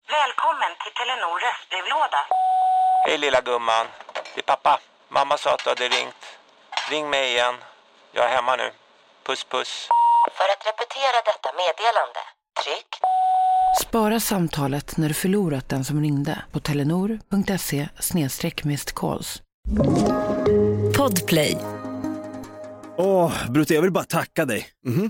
Välkommen till Telenor röstbrevlåda. Hej lilla gumman, det är pappa. Mamma sa att du hade ringt. Ring mig igen. Jag är hemma nu. Puss puss. För att repetera detta meddelande, tryck. Spara samtalet när du förlorat den som ringde på telenor.se/missed-calls. Podplay. Brutte, jag vill bara tacka dig.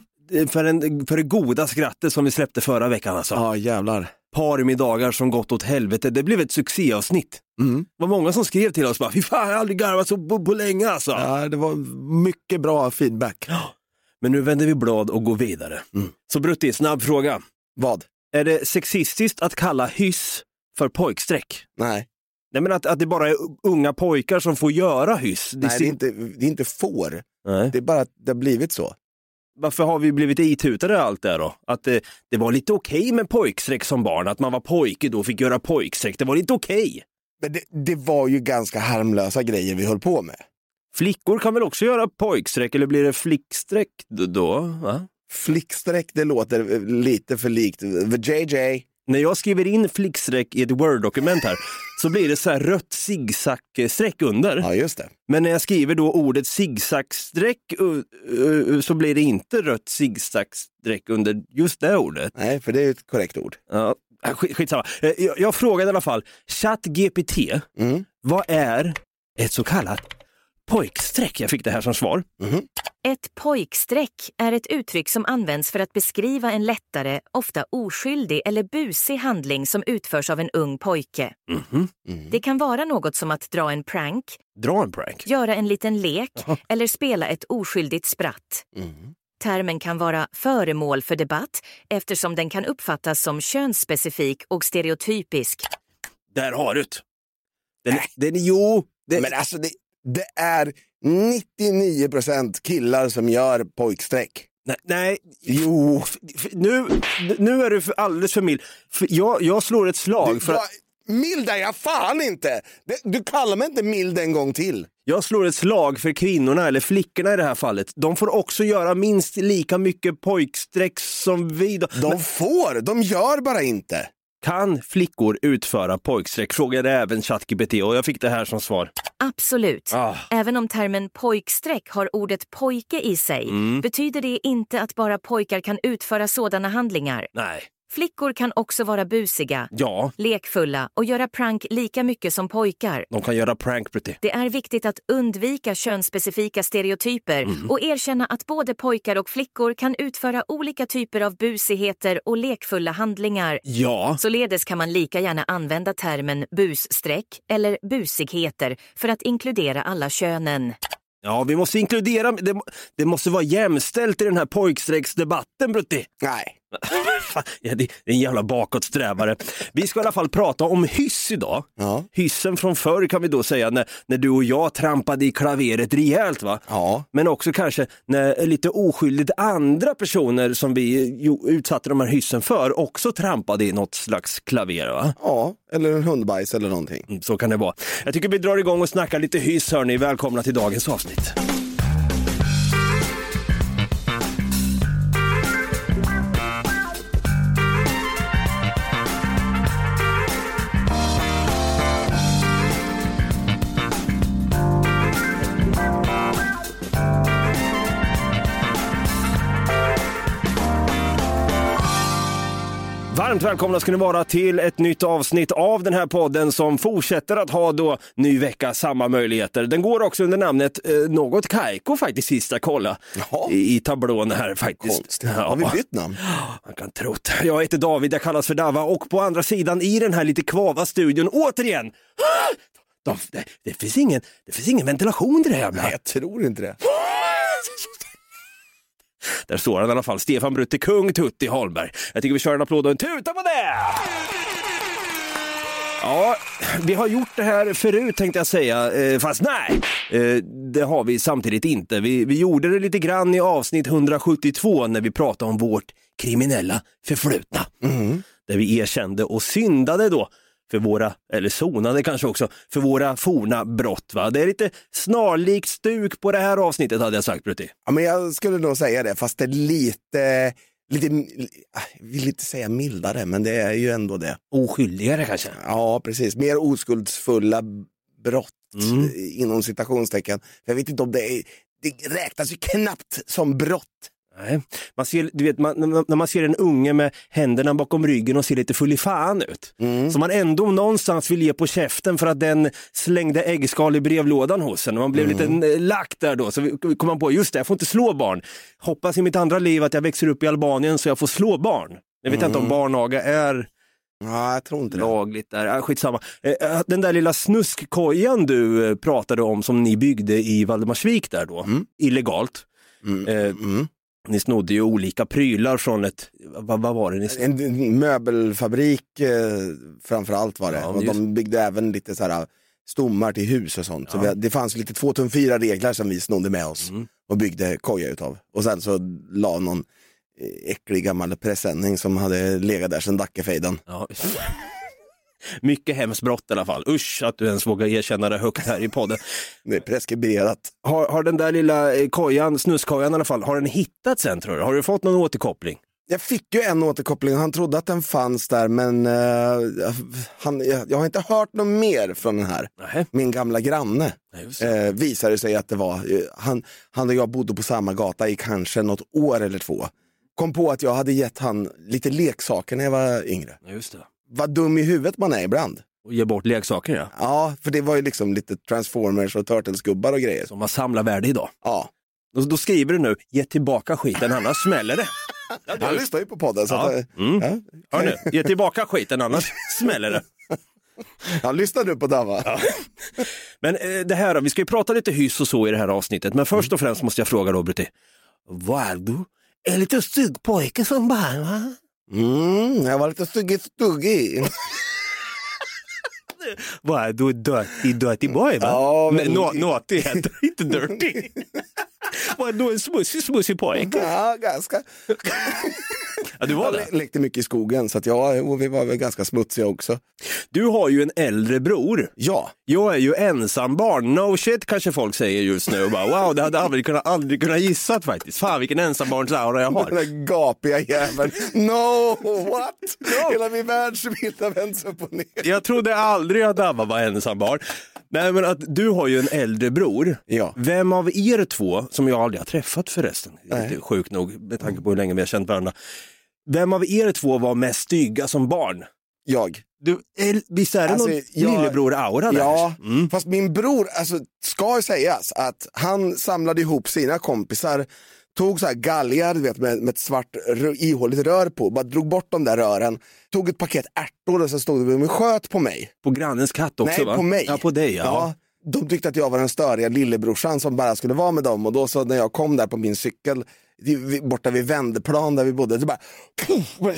För det goda skrattet som vi släppte förra veckan alltså. Ja, jävlar. Parmiddagar som gått åt helvete. Det blev ett succéavsnitt. Det var många som skrev till oss bara, fy fan, jag har aldrig garvat så på länge alltså. Ja, det var mycket bra feedback. Men nu vänder vi blad och går vidare. Så Brutti, snabb fråga. Vad? Är det sexistiskt att kalla hyss för pojksträck? Nej. Nej, men att det bara är unga pojkar som får göra hyss. Nej, det är inte får. Nej. Det är bara att det har blivit så. Varför har vi blivit itutade allt det då? Att det var lite okej med pojksträck som barn. Att man var pojke då fick göra pojksträck. Det var lite okej. Men det var ju ganska harmlösa grejer vi höll på med. Flickor kan väl också göra pojksträck? Eller blir det flicksträck då? Va? Flicksträck, det låter lite för likt The JJ. När jag skriver in flicksträck i ett Word-dokument här så blir det så här rött zigzag-streck under. Ja, just det. Men när jag skriver då ordet zigzag-streck så blir det inte rött zigzag-streck under just det ordet. Nej, för det är ett korrekt ord. Ja, skitsamma. Jag frågade i alla fall, ChatGPT, vad är ett så kallat pojksträck? Jag fick det här som svar. Ett pojksträck är ett uttryck som används för att beskriva en lättare, ofta oskyldig eller busig handling som utförs av en ung pojke. Det kan vara något som att dra en prank, göra en liten lek eller spela ett oskyldigt spratt. Termen kan vara föremål för debatt eftersom den kan uppfattas som könsspecifik och stereotypisk. Där har du det. Men alltså det är 99% killar som gör pojksträck. Nej. Jo. Nu är du alldeles för mild. Jag slår ett slag för mild är jag fan inte. Du kallar mig inte mild en gång till. Jag slår ett slag för kvinnorna eller flickorna i det här fallet. De får också göra minst lika mycket pojksträck som vi. De gör bara inte. Kan flickor utföra pojksträck? Frågade även ChatGPT och jag fick det här som svar. Absolut. Även om termen pojksträck har ordet pojke i sig betyder det inte att bara pojkar kan utföra sådana handlingar. Nej. Flickor kan också vara busiga, lekfulla och göra prank lika mycket som pojkar. De kan göra prank, Brutti. Det är viktigt att undvika könsspecifika stereotyper och erkänna att både pojkar och flickor kan utföra olika typer av busigheter och lekfulla handlingar. Ja. Således kan man lika gärna använda termen bussträck eller busigheter för att inkludera alla könen. Ja, vi måste inkludera, det måste vara jämställt i den här pojksträcksdebatten, Brutti. Nej. Ja, det är en jävla bakåtsträvare. Vi ska i alla fall prata om hyss idag. Ja. Hyssen från förr kan vi då säga när du och jag trampade i klaveret rejält, va? Ja. Men också kanske när lite oskyldigt andra personer som vi utsatte de här hyssen för också trampade i något slags klaver, va? Ja, eller en hundbajs eller någonting. Så kan det vara. Jag tycker vi drar igång och snackar lite hyss, hörni. Välkomna till dagens avsnitt. Varmt välkomna ska ni vara till ett nytt avsnitt av den här podden som fortsätter att ha då ny vecka samma möjligheter. Den går också under namnet något Kaiko faktiskt sista kolla i tablån här faktiskt. Konstigt. Har vi bytt namn? Man kan tro det. Jag heter David, jag kallas för Dava och på andra sidan i den här lite kvava studion återigen. Det finns ingen ventilation i det här. Nej, jag tror inte det. Där står han i alla fall, Stefan Brutti, kung Tutti Holmberg. Jag tycker vi kör en applåd och en tuta på det! Ja, vi har gjort det här förut tänkte jag säga, fast nej, det har vi samtidigt inte. Vi gjorde det lite grann i avsnitt 172 när vi pratade om vårt kriminella förflutna. Där vi erkände och syndade då för våra, eller sonade kanske också, för våra forna brott, va? Det är lite snarlikt stuk på det här avsnittet hade jag sagt, Brutti. Ja, men jag skulle nog säga det, fast det är jag vill inte säga mildare, men det är ju ändå det. Oskyldigare kanske? Ja, precis. Mer oskuldsfulla brott inom citationstecken. Jag vet inte om det räknas ju knappt som brott. Nej. Man ser, du vet, när man ser en unge med händerna bakom ryggen och ser lite full i fan ut. Så man ändå någonstans vill ge på käften för att den slängde äggskal i brevlådan hos en. Man blev lite lack där då. Så kom man på, just det, jag får inte slå barn. Hoppas i mitt andra liv att jag växer upp i Albanien så jag får slå barn. Jag vet inte om barnaga är... Ja, jag tror inte det. Lagligt där, skitsamma. Den där lilla snuskkojan du pratade om som ni byggde i Valdemarsvik där då, illegalt. Ni snodde ju olika prylar från ett, vad var det ni snodde? En möbelfabrik framförallt var det. Och de byggde även lite så här stommar till hus och sånt. Så det fanns lite 2 tum 4 regler som vi snodde med oss och byggde koja utav. Och sen så la någon äcklig gammal presenning som hade legat där sedan Dackefejden. Ja. Mycket hemskt brott i alla fall. Usch att du ens vågar erkänna det högt här i podden. Det är preskriberat. Har den där lilla kojan, snuskojan i alla fall, har den hittat sen tror du? Har du fått någon återkoppling? Jag fick ju en återkoppling. Han trodde att den fanns där, men jag har inte hört något mer från den här. Nähe. Min gamla granne visade sig att det var han och jag bodde på samma gata i kanske något år eller 2. Kom på att jag hade gett han lite leksaker när jag var yngre. Ja, just det. Vad dum i huvudet man är ibland. Och ge bort leksaker, ja. Ja, för det var ju liksom lite Transformers och Turtles-gubbar och grejer. Som man samlar värde idag. Ja. Då skriver du nu, ge tillbaka skiten, annars smäller det. Han lyssnar ju på podden. Så att, Hör nu, ge tillbaka skiten, annars smäller det. Han lyssnar nu på Dava. Ja. Men det här då, vi ska ju prata lite hyss och så i det här avsnittet. Men först och främst måste jag fråga då, Brutti. Vad är du? Är lite stygg pojke som barn, va? Jag var lite stuggig. Vad är du? Dirty boy, va? Ja, men... Naughty heter inte dirty. Vad är du? En smussig pojke? Ja, ganska. Ja, du var det. Jag lekte mycket i skogen, så att vi var väl ganska smutsiga också. Du har ju en äldre bror. Ja. Jag är ju ensam barn. No shit, kanske folk säger just nu. Bara, wow, det hade aldrig kunnat gissat faktiskt. Fan, vilken ensambarnsaura jag har. Den där gapiga jäveln. No, what? No. Hela min världsbild har vänts upp och ner. Jag trodde aldrig att Abba var ensambarn. Nej, men att du har ju en äldre bror. Ja. Vem av er två, som jag aldrig har träffat förresten, det är sjukt nog med tanke på hur länge vi har känt varandra. Vem av er två var mest stygga som barn? Jag. Visst är det någon lillebror-aura där? Ja, fast min bror, alltså ska ju sägas att han samlade ihop sina kompisar, tog så här galgar, du vet, med ett svart ihåligt rör på, bara drog bort de där rören, tog ett paket ärtor och så stod det med sköt på mig. På grannens katt också? Nej, va? På mig. Ja, på dig, ja. De tyckte att jag var den störiga lillebrorsan som bara skulle vara med dem, och då så när jag kom där på min cykel borta vid Vändeplan där vi bodde, så bara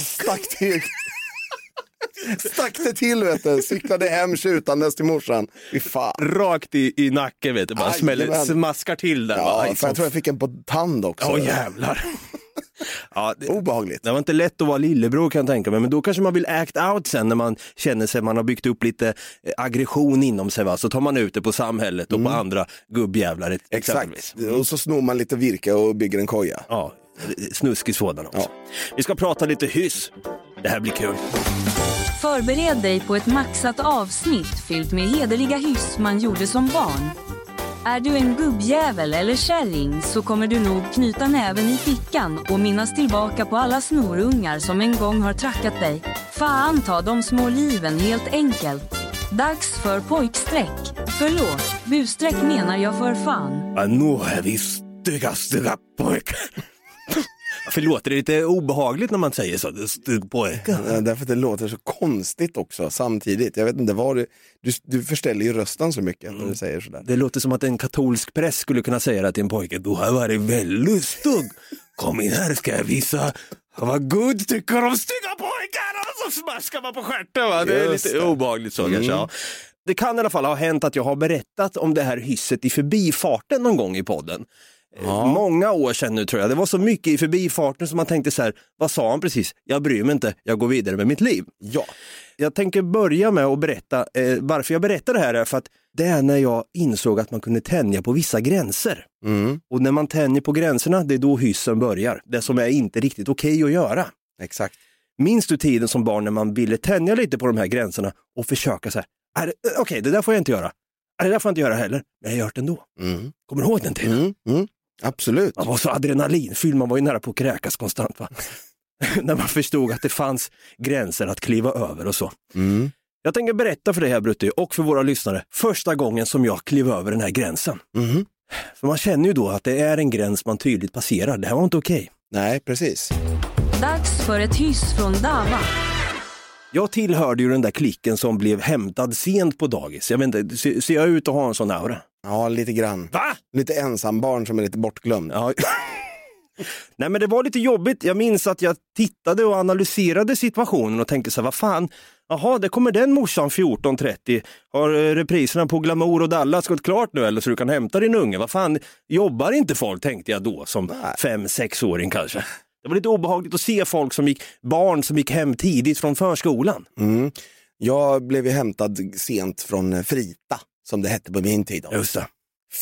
stack det till, vet du. Cyklade hem skjutandes till morsan. Fan. Rakt i nacken, vet du. Bara smaskar till där. Ja, för jag tror jag fick en på tand också. Åh, jävlar. Ja, obehagligt. Det var inte lätt att vara lillebror, kan jag tänka mig. Men då kanske man vill act out sen när man känner sig, man har byggt upp lite aggression inom sig, va? Så tar man ut det på samhället och på andra gubbjävlar. Exakt. Och så snor man lite virke och bygger en koja. Ja, snuskig sådan också. Ja. Vi ska prata lite hyss. Det här blir kul. Förbered dig på ett maxat avsnitt fyllt med hederliga hyss man gjorde som barn. Är du en gubbjävel eller kärring så kommer du nog knyta näven i fickan och minnas tillbaka på alla snorungar som en gång har trackat dig. Fan, ta de små liven helt enkelt. Dags för pojksträck. Förlåt, bussträck menar jag för fan. Ja, nu är vi stygga pojkar. Förlåt, det är lite obehagligt när man säger så, stygg pojke. Ja, därför att det låter så konstigt också samtidigt. Jag vet inte vad du förställer ju rösten så mycket när du säger sådär. Det låter som att en katolsk präst skulle kunna säga det till en pojke. Du har varit väldigt stygg. Kom in här, ska jag visa vad Gud tycker om stygga pojkar. Och så smaskar man på stjärten, va? Det är lite obehagligt så kanske, ja. Det kan i alla fall ha hänt att jag har berättat om det här hysset i förbifarten någon gång i podden. Ja. Många år sedan nu, tror jag. Det var så mycket i förbifarten som man tänkte så här, vad sa han precis? Jag bryr mig inte, jag går vidare med mitt liv. Ja. Jag tänker börja med att berätta, varför jag berättar det här är för att det är när jag insåg att man kunde tänja på vissa gränser. Och när man tänjer på gränserna, det är då hyssen börjar. Det som är inte riktigt okej att göra. Exakt. Minns du tiden som barn när man ville tänja lite på de här gränserna och försöka så här, okej, det där får jag inte göra. Det där får jag inte göra heller, men jag har gjort det ändå. Kommer du ihåg den tiden? Absolut. Man var så adrenalinfylld, man var ju nära på att kräkas konstant, va? När man förstod att det fanns gränser att kliva över och så. Jag tänker berätta för dig här, Brutti, och för våra lyssnare, första gången som jag klev över den här gränsen. För man känner ju då att det är en gräns man tydligt passerar. Det här var inte okej. Nej, precis. Dags för ett hyss från Dava. Jag tillhörde ju den där klicken som blev hämtad sent på dagis. Jag vet inte, ser jag ut att ha en sån aura? Ja, lite grann. Va? Lite ensambarn som är lite bortglömd. Ja. Nej, men det var lite jobbigt. Jag minns att jag tittade och analyserade situationen och tänkte så här, vad fan? Jaha, det kommer den morsan 14:30. Har repriserna på Glamour och Dallas gått klart nu eller så du kan hämta din unge? Vad fan, jobbar inte folk, tänkte jag då som 5-6-åring kanske. Det var lite obehagligt att se folk barn som gick hem tidigt från förskolan. Jag blev ju hämtad sent från Frita, som det hette på min tid. Just det.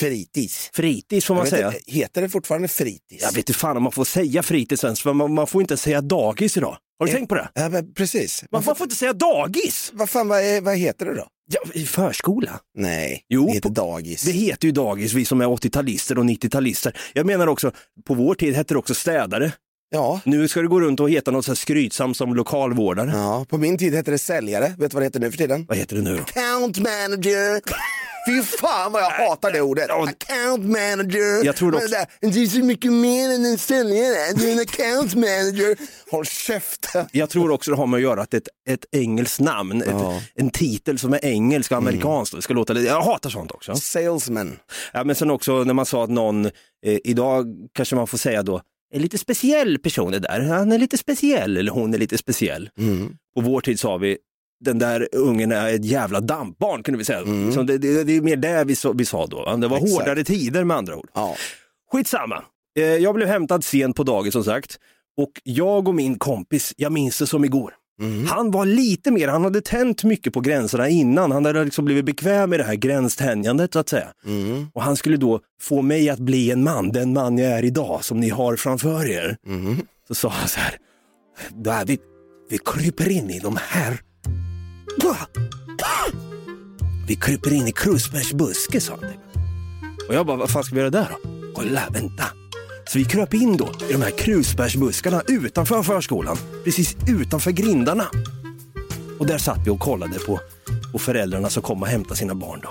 Fritids får man säga. Heter det fortfarande fritids? Jag vet inte fan om man får säga fritids ens, för man får inte säga dagis idag. Har du tänkt på det? Ja, men precis. Man får inte säga dagis! Vad heter det då? Ja, i förskola. Nej, jo, det heter dagis. Det heter ju dagis, vi som är 80-talister och 90-talister. Jag menar också, på vår tid hette det också städare. Ja. Nu ska det gå runt och heta något så här skrytsamt som lokalvårdare. Ja, på min tid hette det säljare. Vet du vad det heter nu för tiden? Vad heter det nu då? Account manager. Fy fan vad jag hatar det ordet. Account manager. Jag tror också... Det är så mycket mer än en säljare. Du är en account manager. Håll käften. Jag tror också det har med att göra att ett engelskt namn, en titel som är engelsk och amerikansk, det ska låta lite... Jag hatar sånt också. Salesman. Ja, men sen också när man sa att någon, idag kanske man får säga då, en lite speciell person är där. Han är lite speciell eller hon är lite speciell. På vår tid sa vi, den där ungen är ett jävla dampbarn, kunde vi säga. Så det är mer det vi sa då. Det var hårdare tider med andra ord. Ja. Skitsamma. Jag blev hämtad sent på dagis som sagt. Och jag och min kompis, jag minns det som igår. Han var lite mer, han hade tänt mycket på gränserna innan. Han hade liksom blivit bekväm med det här gränstänjandet så att säga. Och han skulle då få mig att bli en man, den man jag är idag som ni har framför er. Så sa han så här, vi kryper in i de här. Vi kryper in i krusbärsbuske, sa han. Och jag bara, vad fan ska vi göra där då? Kolla, vänta. Så vi kröp in då i de här krusbärsbuskarna utanför förskolan. Precis utanför grindarna. Och där satt vi och kollade på föräldrarna som kom och hämtade sina barn då.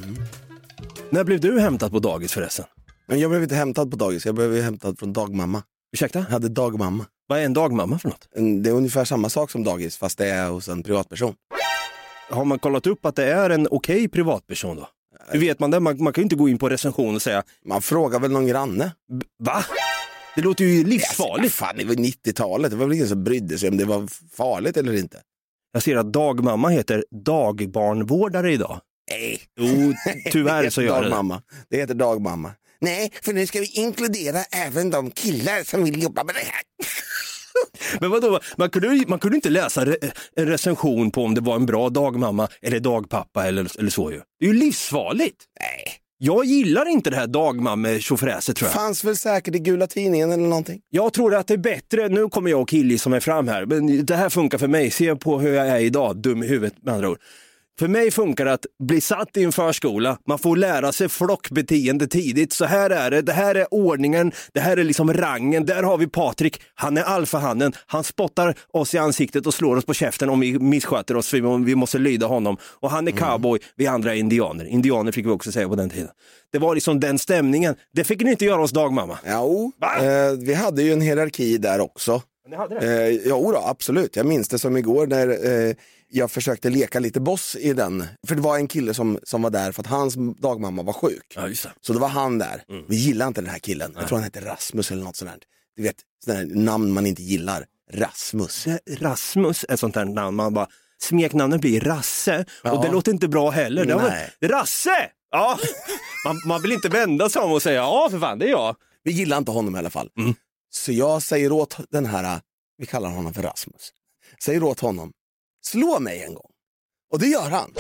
När blev du hämtad på dagis förresten? Men jag blev inte hämtad på dagis, jag blev hämtad från dagmamma. Ursäkta? Jag hade dagmamma. Vad är en dagmamma för något? Det är ungefär samma sak som dagis, fast det är hos en privatperson. Har man kollat upp att det är en okej privatperson då? Hur vet man det? Man kan ju inte gå in på recension och säga... Man frågar väl någon granne. Va? Det låter ju livsfarligt. Alltså, fan, det var 90-talet. Det var väl ingen som brydde sig om det var farligt eller inte. Jag ser att dagmamma heter dagbarnvårdare idag. Nej. Jo, tyvärr så gör dagmamma. Det heter dagmamma. Nej, för nu ska vi inkludera även de killar som vill jobba med det här. Men vadå, man kunde inte läsa en recension på om det var en bra dagmamma eller dagpappa eller så ju. Det är ju livsfarligt. Nej. Jag gillar inte det här dagmamme-tjofräset, tror jag. Fanns väl säkert i Gula tidningen eller någonting. Jag tror att det är bättre, nu kommer jag och Killy som är fram här, men det här funkar för mig. Se på hur jag är idag, dum i huvudet med andra ord. För mig funkar det att bli satt i en förskola, man får lära sig flockbeteende tidigt. Så här är det här är ordningen, det här är liksom rangen. Där har vi Patrik, han är alfahannen. Han spottar oss i ansiktet och slår oss på käften om vi missköter oss, för vi måste lyda honom. Och han är cowboy, vi andra är indianer. Indianer fick vi också säga på den tiden. Det var liksom den stämningen. Det fick ni inte göra hos dagmamma. Jo, vi hade ju en hierarki där också. Ni hade det? Jo då, absolut. Jag minns det som igår när jag försökte leka lite boss i den. För det var en kille som var där för att hans dagmamma var sjuk. Ja, just det. Så då var han där. Vi gillar inte den här killen. Jag tror han heter Rasmus eller något sånt där. Du vet, sådana här namn man inte gillar. Rasmus. Rasmus är sånt där namn. Man bara, smeknamnet blir Rasse. Och det låter inte bra heller. Nej. Rasse! Ja, man vill inte vända sig om och säga, ja för fan, det är jag. Vi gillar inte honom i alla fall. Så jag säger åt den här, vi kallar honom för Rasmus. Säger åt honom, slå mig en gång. Och det gör han.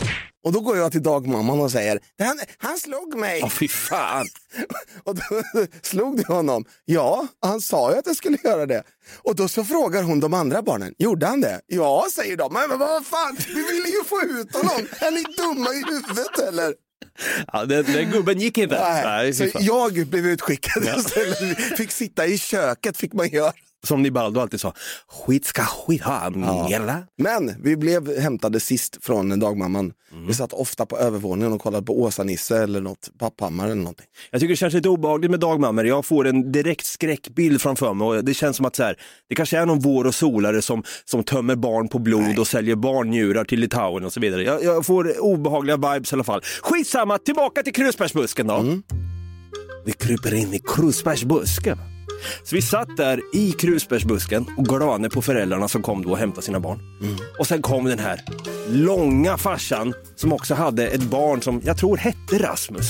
Och då går jag till dagmamman och säger, han slog mig. Åh, fy fan. Och då slog det honom. Ja, han sa ju att jag skulle göra det. Och då så frågar hon de andra barnen, gjorde han det? Ja, säger de. Men vad fan, vi ville ju få ut honom. Är ni dumma i huvudet eller? Ja, den gubben gick inte. Nej, så jag blev utskickad istället. Fick sitta i köket, fick man göra. Som Nibaldo alltid sa, skit ska skit ha. Ja. Men vi blev hämtade sist från dagmamman. Vi satt ofta på övervåningen och kollade på Åsa-Nisse eller något, Papphammar eller någonting. Jag tycker det känns lite obehagligt med dagmammor. Jag får en direkt skräckbild framför mig och det känns som att så här, det kanske är någon vår och solare som tömmer barn på blod och säljer barnnjurar till Litauen och så vidare. Jag får obehagliga vibes i alla fall. Skitsamma, tillbaka till krusbärsbusken då. Vi kryper in i krusbärsbusken. Så vi satt där i krusbärsbusken och glane på föräldrarna som kom då och hämtade sina barn. Och sen kom den här långa farsan som också hade ett barn som jag tror hette Rasmus.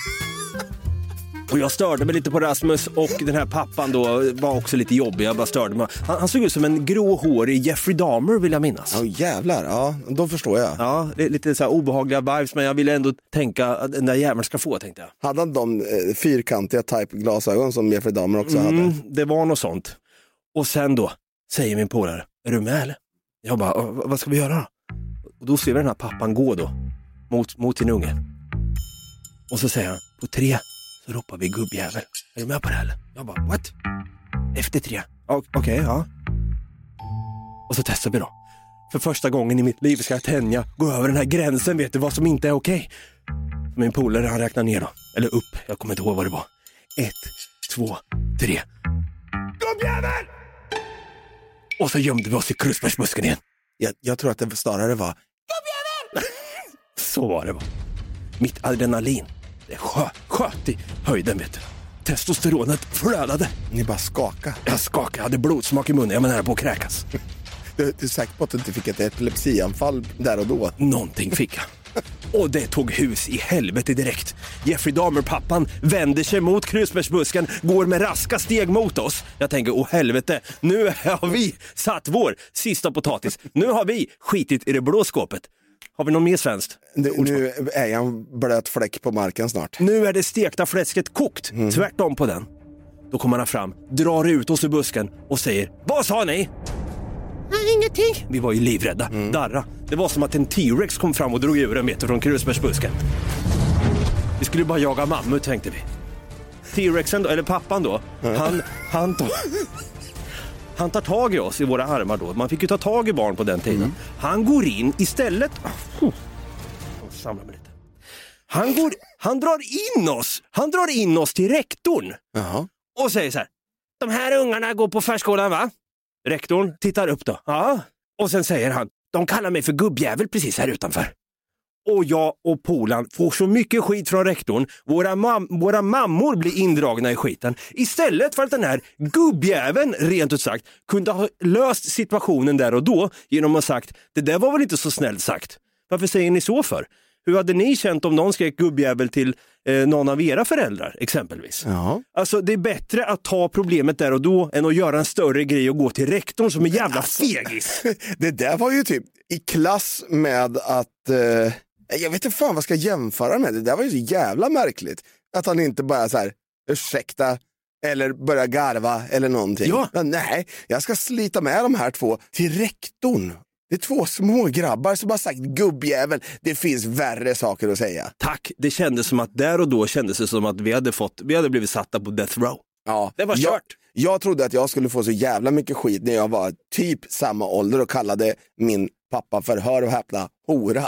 Och jag störde mig lite på Rasmus och den här pappan då var också lite jobbig. Jag bara störde mig. Han såg ut som en gråhårig Jeffrey Dahmer vill jag minnas. Ja jävlar, ja då förstår jag. Ja, det är lite så här obehagliga vibes men jag ville ändå tänka att den där jäveln ska få, tänkte jag. Hade han de fyrkantiga type-glasögon som Jeffrey Dahmer också hade? Det var något sånt. Och sen då säger min polare, är du med eller? Jag bara, vad ska vi göra då? Och då ser vi den här pappan gå då mot sin unge. Och så säger han, på 3 så ropar vi gubbjävel. Är du med på det här? Jag bara, what? Efter 3. Okej, ja. Och så testar vi då. För första gången i mitt liv ska jag tänja, gå över den här gränsen, vet du vad som inte är okej. Min polare han räknar ner då. Eller upp, jag kommer inte ihåg vad det var. 1, 2, 3. Gubbjävel! Och så gömde vi oss i krusbärsbusken igen. Jag tror att det snarare var gubbjävel! Så var det. Mitt adrenalin. Det sköt i höjden, vet du. Testosteronet flödade. Ni bara skakade. Jag skakade, jag hade blodsmak i munnen. Jag var nära på att kräkas. Du är säker på att du inte fick ett epilepsianfall där och då? Någonting fick jag. Och det tog hus i helvete direkt. Jeffrey Dahmer-pappan vänder sig mot krusbärsbusken, går med raska steg mot oss. Jag tänker, helvete, nu har vi satt vår sista potatis. Nu har vi skitit i det blå skåpet. Har vi någon mer svenskt? Nu är jag en blöt fläck på marken snart. Nu är det stekta fläsket kokt. Tvärtom på den. Då kommer han fram, drar ut oss ur busken och säger, vad sa ni? Ingenting. Vi var ju livrädda. Darra. Det var som att en T-Rex kom fram och drog ur en meter från krusbärsbusken. Vi skulle bara jaga mammut, tänkte vi. T-Rexen då, eller pappan då, han tar tag i oss i våra armar då. Man fick ju ta tag i barn på den tiden. Han går in istället. Samla mig lite. Han drar in oss till rektorn. Jaha. Och säger så här: de här ungarna går på förskolan, va? Rektorn tittar upp då. Ja. Och sen säger han, de kallar mig för gubbjävel precis här utanför. Och jag och Polan får så mycket skit från rektorn. Våra mammor blir indragna i skiten. Istället för att den här gubbjäveln, rent ut sagt, kunde ha löst situationen där och då genom att ha sagt, det där var väl inte så snällt sagt. Varför säger ni så för? Hur hade ni känt om någon skrek gubbjävel till någon av era föräldrar exempelvis? Ja. Alltså det är bättre att ta problemet där och då än att göra en större grej och gå till rektorn som är jävla fegis. Det där var ju typ i klass med att jag vet inte fan vad ska jämföra med. Det där var ju så jävla märkligt. Att han inte bara så här, ursäkta, eller börja garva eller någonting. Ja. Men nej, jag ska slita med de här 2 till rektorn. Det är 2 små grabbar som har sagt gubbjävel. Det finns värre saker att säga. Tack, det kändes som att där och då kändes det som att vi hade blivit satta på death row. Ja, det var kört. Jag trodde att jag skulle få så jävla mycket skit när jag var typ samma ålder och kallade min pappa för, hör och häpna, hora.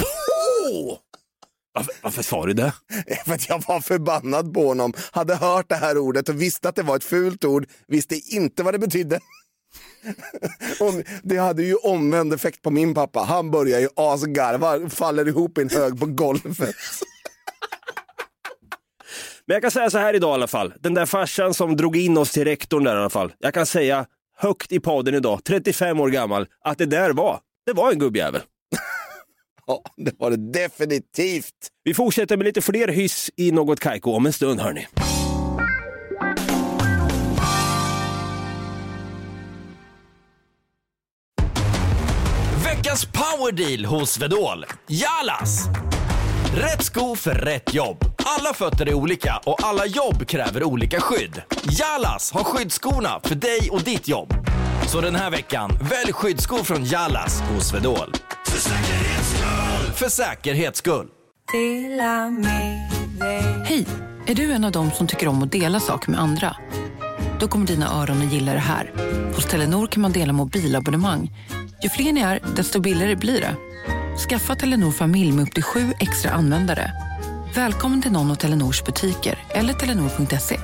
Varför sa du det? För att jag var förbannad på honom. Hade hört det här ordet och visste att det var ett fult ord. Visste inte vad det betydde. Och det hade ju omvänd effekt på min pappa. Han börjar ju asgarva, faller ihop i en hög på golvet. Men jag kan säga så här idag i alla fall. Den där farsan som drog in oss till rektorn där i alla fall. Jag kan säga högt i podden idag, 35 år gammal, att det var en gubbjävel. Ja, det var det definitivt. Vi fortsätter med lite fler hyss i något kajko om en stund, hörni. Veckans Power deal hos Swedol. Jalas! Rätt sko för rätt jobb. Alla fötter är olika och alla jobb kräver olika skydd. Jalas har skyddsskorna för dig och ditt jobb. Så den här veckan, välj skyddsskor från Jalas hos Swedol. För säkerhets skull. Hej, är du en av dem som tycker om att dela saker med andra? Då kommer dina öron att gilla det här. Hos Telenor kan man dela mobilabonnemang. Ju fler ni är, desto billigare blir det. Skaffa Telenor familj med upp till 7 extra användare. Välkommen till någon av Telenors butiker eller telenor.se.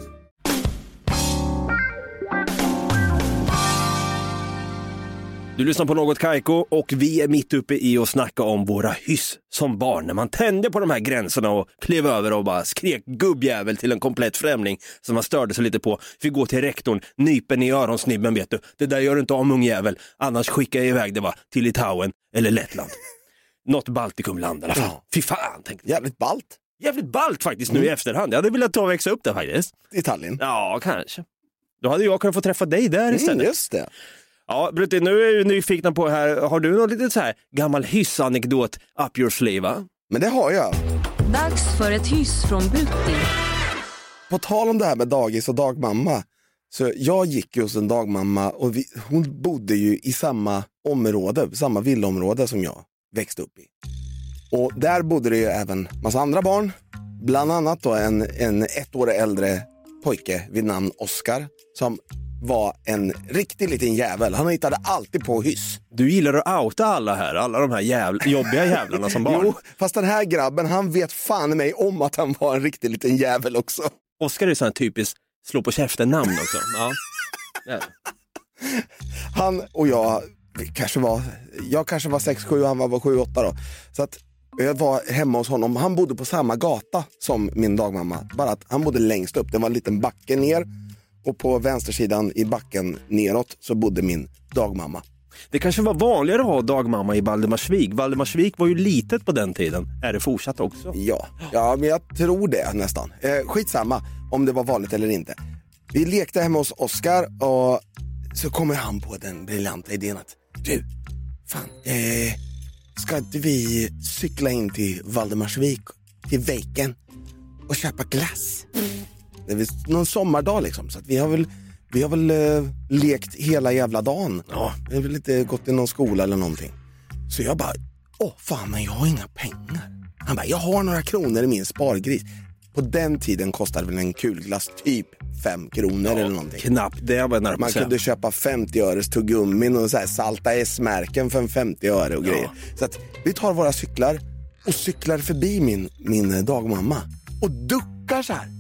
Du lyssnar på Något Kaiko och vi är mitt uppe i att snacka om våra hyss som barn. När man tände på de här gränserna och klev över och bara skrek gubbjävel till en komplett främling som man störde sig lite på. Fick gå till rektorn, nypen i öronsnibben, vet du. Det där gör du inte om, ungjävel. Annars skickar jag iväg det till Litauen eller Lettland. Något Baltikumland i alla fall. Fy fan, tänkte jag. Jävligt ballt faktiskt nu i efterhand. Jag hade velat ta och växa upp där faktiskt. I Tallinn? Ja, kanske. Då hade jag kunnat få träffa dig där istället. Just det. Ja, Brutti, nu är jag nyfikna på här. Har du någon lite så här gammal hyssanekdot up your sleeve, va? Men det har jag. Dags för ett hyss från Brutti. På tal om det här med dagis och dagmamma. Så jag gick ju hos en dagmamma och hon bodde ju i samma område, samma villaområde som jag växte upp i. Och där bodde det ju även massa andra barn. Bland annat då en 1 år äldre pojke vid namn Oskar som var en riktig liten jävel. Han hittade alltid på hyss. Du gillar att outa alla här, alla de här jobbiga jävlarna som barn. Jo, fast den här grabben, han vet fan mig om att han var en riktig liten jävel också. Oskar är sån här typiskt slå på käften namn också. Ja. Han och jag kanske var 6-7 och han var 7-8 då. Så att jag var hemma hos honom. Han bodde på samma gata som min dagmamma. Bara att han bodde längst upp. Det var en liten backe ner. Och på vänstersidan i backen neråt så bodde min dagmamma. Det kanske var vanligare att ha dagmamma i Valdemarsvik. Valdemarsvik var ju litet på den tiden. Är det fortsatt också? Ja, men jag tror det nästan. Skitsamma om det var vanligt eller inte. Vi lekte hemma hos Oskar och så kommer han på den briljanta idén att du, fan, ska inte vi cykla in till Valdemarsvik, till Vejken och köpa glass? Det är någon sommardag liksom, så att vi har väl lekt hela jävla dagen. Ja. Vi har väl inte gått i någon skola eller någonting. Så jag bara, fan, men jag har inga pengar. Han bara, jag har några kronor i min spargris. På den tiden kostade väl en kulglass typ 5 kronor eller någonting. Knappt det var närmare. Man kunde köpa 50 öres tuggummin och så här salta S-märken för en 50 öre och grejer. Så att vi tar våra cyklar och cyklar förbi min dagmamma och duckar så här.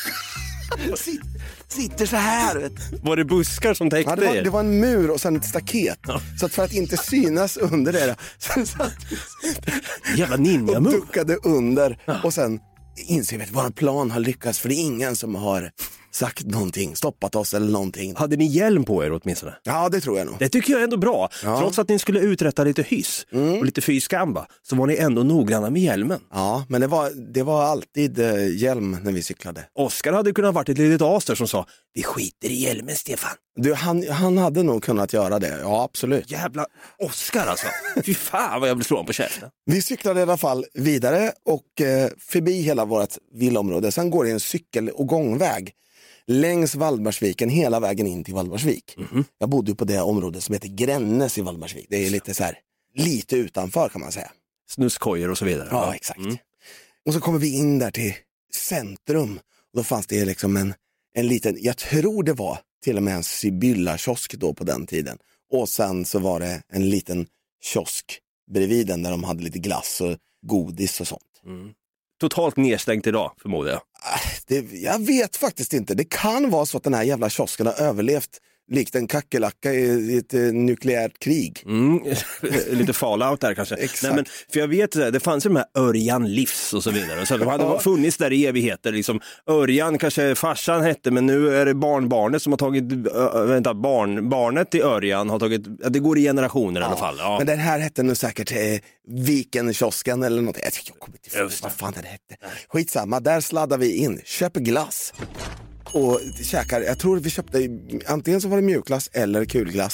Sitter så här, vet. Var det buskar som täckte er? Det var en mur och sen ett staket. Ja. Så att för att inte synas under det så satt jävla ninja-move. Och duckade under. Ja. Och sen inser vi att vår plan har lyckats, för det är ingen som har sagt någonting, stoppat oss eller någonting. Hade ni hjälm på er åtminstone? Ja, det tror jag nog. Det tycker jag är ändå bra. Ja. Trots att ni skulle uträtta lite hyss och lite fyskamba, så var ni ändå noggranna med hjälmen. Ja, men det var alltid hjälm när vi cyklade. Oskar hade kunnat varit ett litet as där som sa, vi skiter i hjälmen, Stefan. Du, han hade nog kunnat göra det, ja absolut. Jävla Oskar alltså. Fy fan vad jag vill slå honom på käften. Vi cyklade i alla fall vidare och förbi hela vårt villaområde. Sen går det en cykel- och gångväg längs Valdemarsviken hela vägen in till Valdemarsvik. Jag bodde ju på det område som heter Grännes i Valdemarsvik. Det är lite så här, lite utanför kan man säga. Snusskojer och så vidare. Ja, exakt. Och så kommer vi in där till centrum. Och då fanns det liksom en liten, jag tror det var till och med en Sibylla-kiosk då på den tiden. Och sen så var det en liten kiosk bredvid den där de hade lite glass och godis och sånt. Totalt nedstängt idag, förmodar jag. Jag vet faktiskt inte. Det kan vara så att den här jävla kiosken har överlevt likt en kackerlacka i ett nukleärt krig. Lite fallout där kanske. Exakt. Nej, men, för jag vet, det fanns ju de här Örjan Livs och så vidare. Så de hade funnits där i evigheter. Liksom. Örjan kanske farsan hette, men nu är det barnbarnet som har tagit, barnet till Örjan har tagit, det går i generationer i alla fall. Ja. Men den här hette nu säkert Vikenkiosken eller något. Jag kommer inte ihåg vad fan den hette. Skitsamma, där sladdar vi in, köper glass. Och käkar, jag tror vi köpte antingen så var det mjukglass eller kulglass då.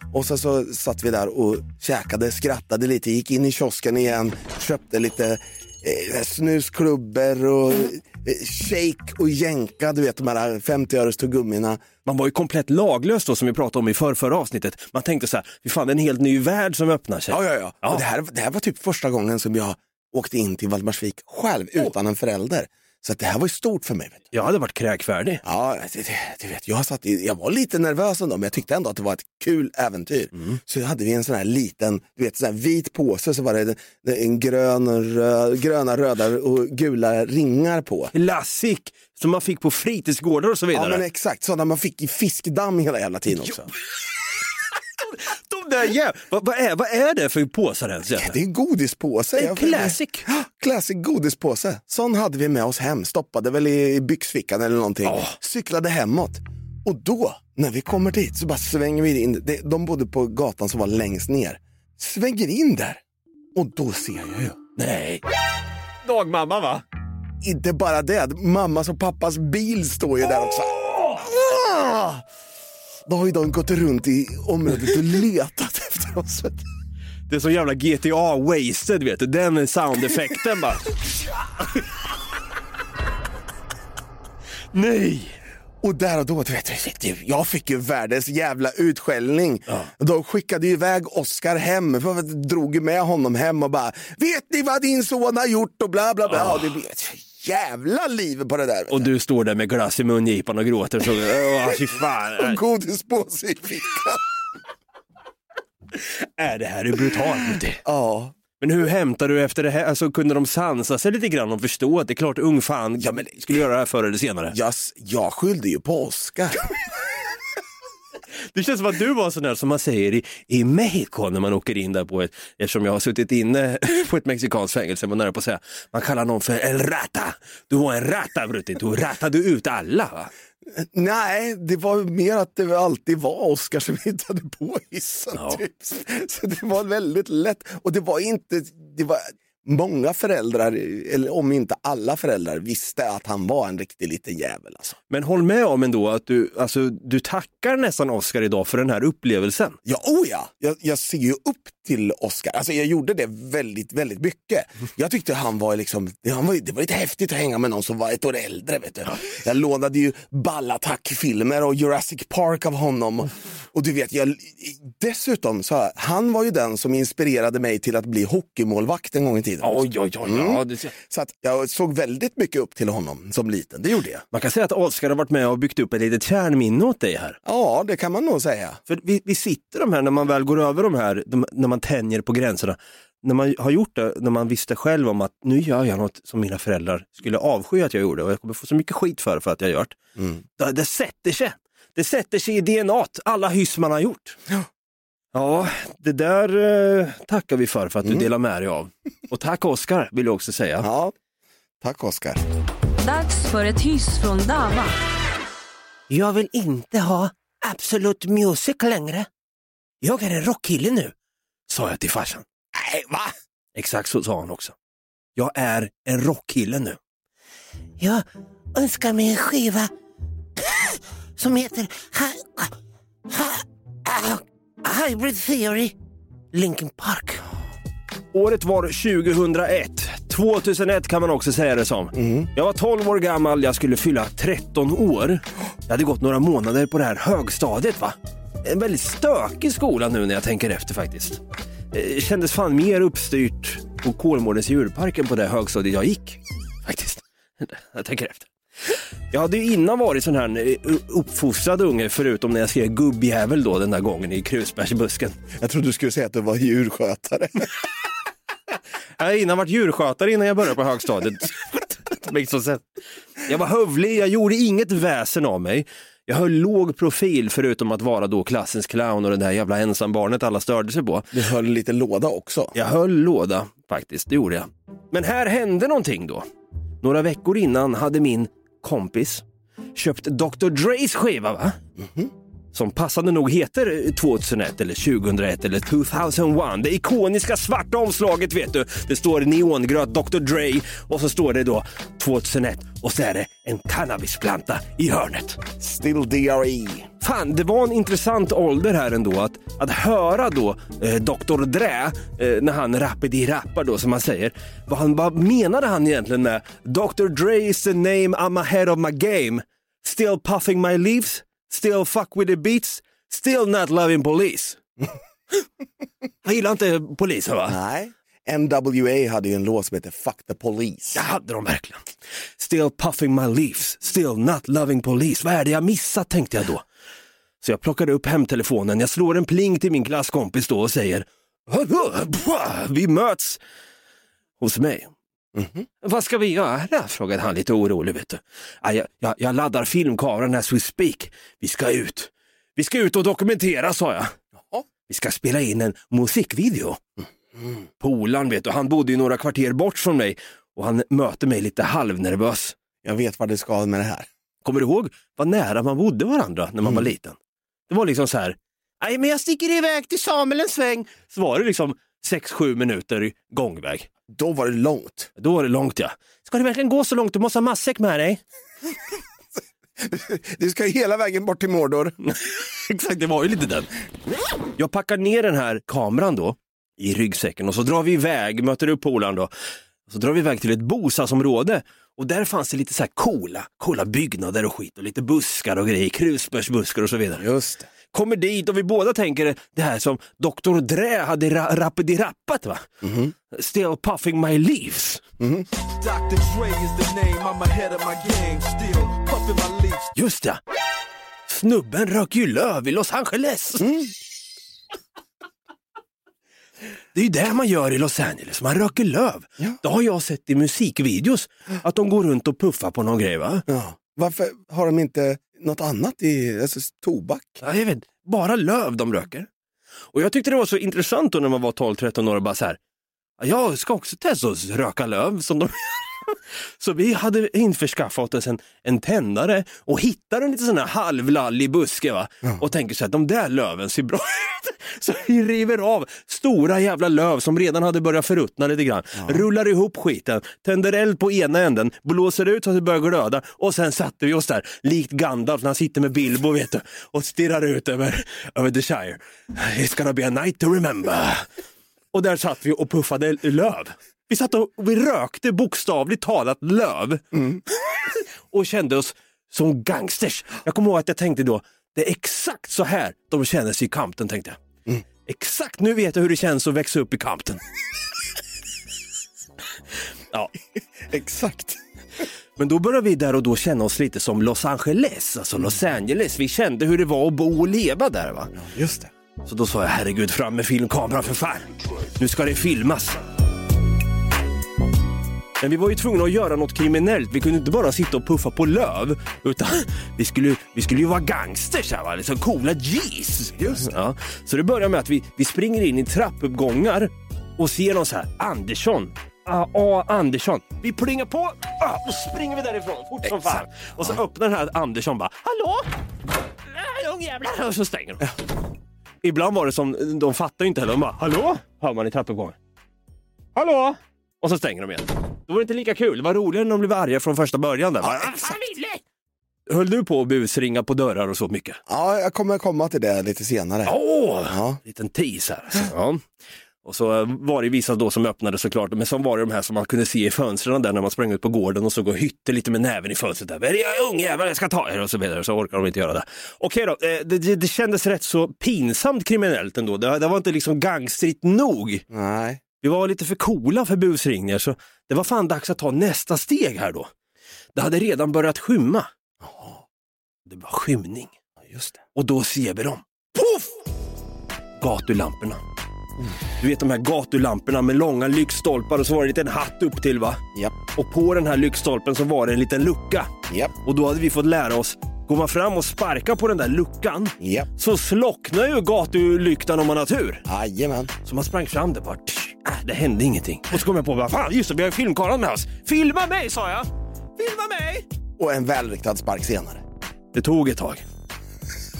Och så satt vi där och käkade, skrattade lite, gick in i kiosken igen, köpte lite snusklubbor och shake och jänka, du vet de här 50-öres tuggummina. Man var ju komplett laglös då, som vi pratade om i förra avsnittet. Man tänkte så här, vi fan, det är en helt ny värld som öppnar sig. Ja. Och det här var typ första gången som jag åkte in till Valdemarsvik själv utan en förälder. Så att det här var ju stort för mig. Vet du. Jag hade varit kräkfärdig. Ja, du vet, jag var lite nervös ändå, men jag tyckte ändå att det var ett kul äventyr. Så hade vi en sån här liten, du vet, sån här vit påse, så var det en gröna, röda och gula ringar på. Klassik, som man fick på fritidsgårdar och så vidare. Ja, men exakt, sådana man fick i fiskdamm hela jävla tiden också. De där, vad är det för påsar ens? Det är en godispåse. En classic godispåse. Sån hade vi med oss hem. Stoppade väl i byxfickan eller någonting. Cyklade hemåt. Och då, när vi kommer dit, så bara svänger vi in. De bodde på gatan som var längst ner. Svänger in där. Och då ser jag ju. Nej. Dagmamma, va? Inte bara det. Mammas och pappas bil står ju där också. Då har ju de gått runt i området och letat efter oss. Det är så jävla GTA wasted, vet du. Den soundeffekten bara. Nej. Och där och då, vet du, jag fick ju världens jävla utskällning. De skickade ju iväg Oscar hem. Drog ju med honom hem och bara, vet ni vad din son har gjort och bla bla bla. Det blir ett jävla liv på det där. Och du står där med glass i mungipan och gråter. Så, fy fan. Och godispåse i fickan. Det här är brutalt. Ja. Men hur hämtar du efter det här? Alltså, kunde de sansa sig lite grann och förstå att det är klart ung fan skulle göra det här förr eller senare? Jag skyllde ju på Oscar. Det känns som att du var sån där som man säger i Mexiko när man åker in där på eftersom jag har suttit inne på ett mexikanskt fängelse, man nära på att säga, man kallar någon för el rata. Du var en rata, Brutti. Du ratade ut alla, va? Nej, det var mer att det alltid var Oscar som hittade på hissen. Typ. Så det var väldigt lätt. Och det var många föräldrar, eller om inte alla föräldrar, visste att han var en riktig liten jävel. Alltså. Men håll med om ändå att du tackar nästan Oscar idag för den här upplevelsen. Ja. Jag ser ju upp till Oscar. Alltså jag gjorde det väldigt, väldigt mycket. Jag tyckte han var liksom, det var lite häftigt att hänga med någon som var ett år äldre, vet du. Jag lånade ju Ballattack-filmer och Jurassic Park av honom. Och du vet, dessutom så han var ju den som inspirerade mig till att bli hockeymålvakt en gång i tiden. Så att jag såg väldigt mycket upp till honom som liten, det gjorde jag. Man kan säga att Oscar har varit med och byggt upp ett litet kärnminne åt dig här. Ja, det kan man nog säga. För vi sitter de här, när man väl går över de här, när man tänjer på gränserna, när man har gjort det, när man visste själv om att nu gör jag något som mina föräldrar skulle avsky att jag gjorde och jag kommer få så mycket skit för att jag har gjort. Det sätter sig. Det sätter sig i DNA-t, alla hyss man har gjort. Ja, det där tackar vi för att du delar med dig av. Och tack Oscar, vill jag också säga. Ja, tack Oscar. Dags för ett hyss från Dava. Jag vill inte ha Absolut Music längre. Jag är en rockkille nu, sa jag till farsan. Nej, va? Exakt så sa han också. Jag är en rockkille nu. Jag önskar mig en skiva som heter Hybrid Theory, Linkin Park. Året var 2001. 2001 kan man också säga det som. Jag var 12 år gammal, jag skulle fylla 13 år. Jag hade gått några månader på det här högstadiet, va? En väldigt stökig skola nu när jag tänker efter faktiskt. Kändes fan mer uppstyrt på Kolmårdens djurparken på det högstadiet jag gick. Faktiskt. Jag tänker efter. Jag hade ju innan varit sån här uppfostrad unge, förutom när jag skrev gubbjävel då den där gången i krusbärsbusken. Jag trodde du skulle säga att du var djurskötare. Jag har innan varit djurskötare innan jag började på högstadiet. Jag var hövlig, jag gjorde inget väsen av mig. Jag höll låg profil förutom att vara då klassens clown och det där jävla ensambarnet alla störde sig på. Du höll lite låda också. Jag höll låda faktiskt, det gjorde jag. Men här hände någonting då. Några veckor innan hade min kompis köpt Dr. Dre's skiva, va? som passande nog heter 2001 eller 2001 eller 2001. Det ikoniska svarta omslaget, vet du. Det står neongröt Dr. Dre och så står det då 2001 och så är det en cannabisplanta i hörnet. Still DRE. Fan, det var en intressant ålder här ändå att höra då Dr. Dre när han rappar då, som man säger. Vad menade han egentligen med Dr. Dre is the name, I'm ahead of my game. Still puffing my leaves, still fuck with the beats, still not loving police. Jag gillar inte polisen, va? Nej. NWA hade ju en låt som heter Fuck the Police. Jag hade de verkligen. Still puffing my leaves, still not loving police. Vad är det jag missat, tänkte jag då. Så jag plockade upp hemtelefonen, jag slår en pling till min klasskompis då och säger vi möts hos mig. Mm-hmm. Vad ska vi göra? Frågade han lite orolig, vet du. Jag laddar filmkameran as we speak. Vi ska ut och dokumentera, sa jag. Vi ska spela in en musikvideo. Polan, vet du, han bodde ju några kvarter bort från mig och han möter mig lite halvnervös. Jag vet vad det ska med det här. Kommer du ihåg vad nära man bodde varandra när man var liten? Det var liksom så här: nej, men jag sticker iväg till Samuel en sväng. Så var det liksom 6-7 minuter i gångväg. Då var det långt. Då var det långt, ja. Ska du verkligen gå så långt? Du måste ha matsäck med dig. Du ska hela vägen bort till Mordor. Exakt, det var ju lite den. Jag packar ner den här kameran då i ryggsäcken och så drar vi iväg, möter upp Polan då. Så drar vi iväg till ett bostadsområde och där fanns det lite så här coola byggnader och skit och lite buskar och grejer, krusbärsbuskar och så vidare. Just det. Kommer dit och vi båda tänker det här som Dr. Dre hade rappat, va? Mm-hmm. Still puffing my leaves. Mm-hmm. Dr. Dre is the name, I'm ahead of my game, still puffing my leaves. Just det. Snubben rök ju löv i Los Angeles. Mm. Det är ju det man gör i Los Angeles, man röker löv. Ja. Det har jag sett i musikvideos, att de går runt och puffar på någon grej, va? Ja. Varför har de inte något annat i, alltså tobak? Ja, jag vet, bara löv de röker. Och jag tyckte det var så intressant då när man var 12-13 år och bara så här: jag ska också testa att röka löv som de. Så vi hade införskaffat oss en tändare och hittade en lite sån här halvlallig buske, va? Ja. Och tänker så att de där löven ser bra ut. Så vi river av stora jävla löv som redan hade börjat förruttna lite grann. Ja. Rullar ihop skiten, tänder eld på ena änden, blåser ut så att det börjar glöda. Och sen satte vi oss där, likt Gandalf när han sitter med Bilbo, vet du, och stirrar ut över The Shire. It's gonna be a night to remember. Och där satt vi och puffade löv. Vi satt och vi rökte bokstavligt talat löv. Mm. Och kände oss som gangsters. Jag kommer ihåg att jag tänkte då, det är exakt så här de känner sig i Compton, tänkte jag. Mm. Exakt, nu vet jag hur det känns att växa upp i Compton. Ja, exakt. Men då började vi där och då känna oss lite som Los Angeles, alltså Los Angeles. Vi kände hur det var att bo och leva där, va? Ja, just det. Så då sa jag, herregud, fram med filmkameran för fan. Nu ska det filmas. Men vi var ju tvungna att göra något kriminellt. Vi kunde inte bara sitta och puffa på löv, utan vi skulle ju vara gangsters här, va? Liksom coola G's. Just det. Ja. Så det börjar med att vi springer in i trappuppgångar och ser någon så här, Andersson. Andersson. Vi plingar på och springer vi därifrån fort som fan. Och så öppnar den här Andersson bara, hallå? Ungjävlar. Och så stänger de. Ibland var det som, de fattar ju inte heller. De bara, hallå? Hör man i trappuppgången. Hallå? Och så stänger de igen. Då var det inte lika kul. Det var roligare när de blev arga från första början. Där. Ja, höll du på att busringa på dörrar och så mycket? Ja, jag kommer komma till det lite senare. Ja. Liten tease här. Ja. Och så var det vissa då som öppnade såklart. Men så var det de här som man kunde se i fönstren där när man sprang ut på gården och så går hytte lite med näven i fönstret där. Jag är ung jävel, jag ska ta er och så vidare. Så orkar de inte göra det. Okej då, det kändes rätt så pinsamt kriminellt ändå. Det var inte liksom gangstrigt nog. Nej. Vi var lite för coola för busringningar, så det var fan dags att ta nästa steg här då. Det hade redan börjat skymma. Det var skymning. Just det. Och då ser vi dem. Puff! Gatulamporna. Du vet de här gatulamporna med långa lyktstolpar och så var det en liten hatt upp till, va? Japp. Och på den här lyktstolpen så var det en liten lucka. Japp. Och då hade vi fått lära oss, går man fram och sparkar på den där luckan, japp, så slocknar ju gatulyktan om man har tur. Jajamän. Så man sprang fram där bara, det hände ingenting. Och så kom jag på, fan just det, vi har filmkameran med oss. Filma mig, sa jag. Filma mig! Och en välriktad spark senare. Det tog ett tag.